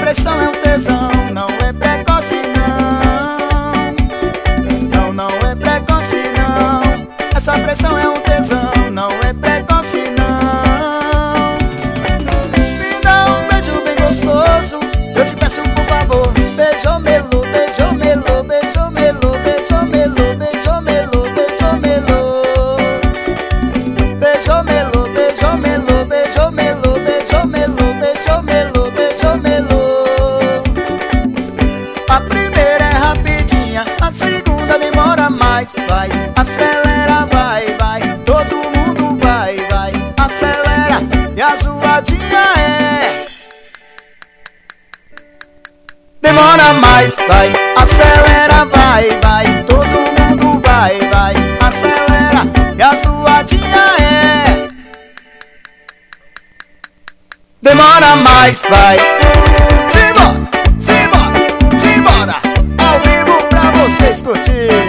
pressão é um tesão, não é precoce não. Não, não é precoce não. Essa pressão é um tesão, não é precoce não. Me dá um beijo bem gostoso, eu te peço por favor. Beijo melo, beijo melo, beijo melo, beijo melo, beijo melo, beijo melo. Beijo melo, beijo melo, beijo melo, beijo melo, beijo melo, beijo melo. A primeira é rapidinha, a segunda demora mais. Vai, acelera, vai, vai, todo mundo vai, vai, acelera. E a zoadinha é demora mais. Vai, acelera, vai, vai, todo mundo vai, vai, acelera. E a zoadinha é demora mais. Vai, simbora, simbora, simbora, ao vivo pra vocês curtirem.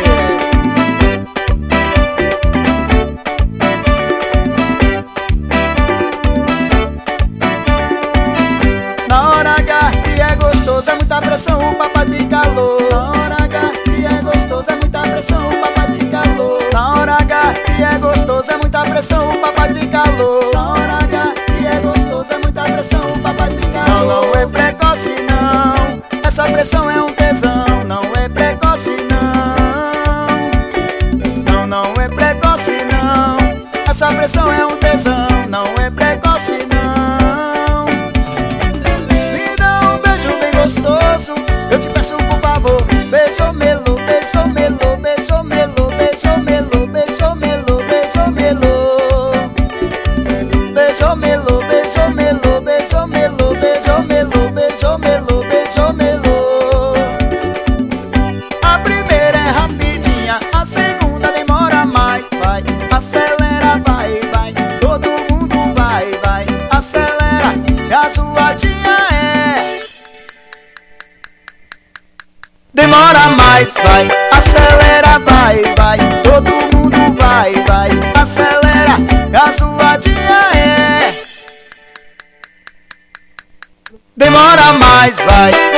Na hora H que é gostoso, é muita pressão, o papai de calor. Na hora H que é gostoso, é muita pressão, o papai de calor. Na hora H que é gostoso, é muita pressão, o papai de calor. Na hora H que é gostoso, é muita pressão, o papai de calor. Não, não é precoce não. Essa pressão é um tesão, não é precoce não. Não, não é precoce não. Essa pressão é um tesão, não é precoce não. Me dá um beijo bem gostoso, eu te peço por favor. Beijo melo, beijo melo, beijo melo, beijo melo, beijo melo, beijo melo. Beijo melo, beijo melo, beijo melo, beijo melo, beijo melo, beijo melo. A primeira é rapidinha, a segunda demora mais. Vai, acelera, vai, vai, todo mundo vai, vai, acelera. E a zoadinha é demora mais. Vai, acelera, vai, vai, todo mundo vai, vai, acelera. E a zoadinha é demora mais. Vai.